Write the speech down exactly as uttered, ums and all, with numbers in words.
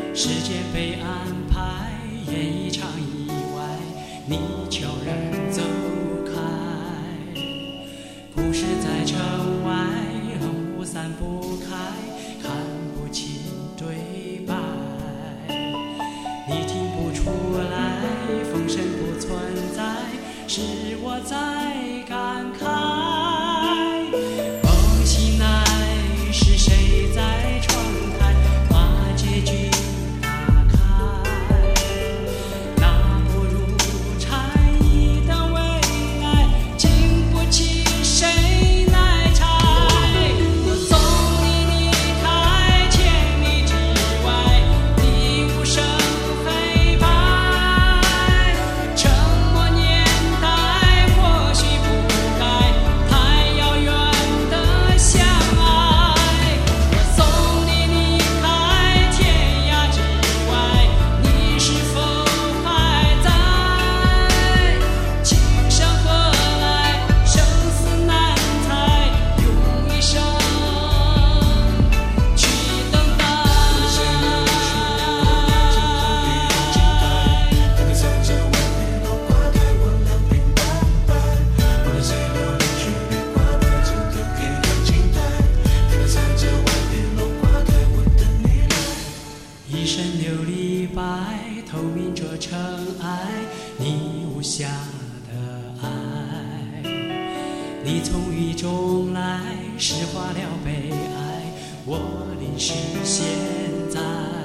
时间被安排，演一场意外，你悄然走开。故事在城外，路散不开，看不清对白。你听不出来，风声不存在，是我在感慨。梦醒来，是谁在窗台把结局打开？那不如禅意的未来，经不起谁来拆。我送你离开千里之外，你无声飞拍。沉默年代或许不该太遥远的相爱。我送你离开天涯之外，你是否还在？情深何来，生死难猜，用一生去等待。 可能在这万里落花开，我两鬓斑白。不能谁流离去别挂牌，值得给人期待。可能在这万里落花开，我等你来。 一身琉璃白，透明着尘埃，你无暇的爱。你从雨中来，诗化了悲哀，我淋湿现在。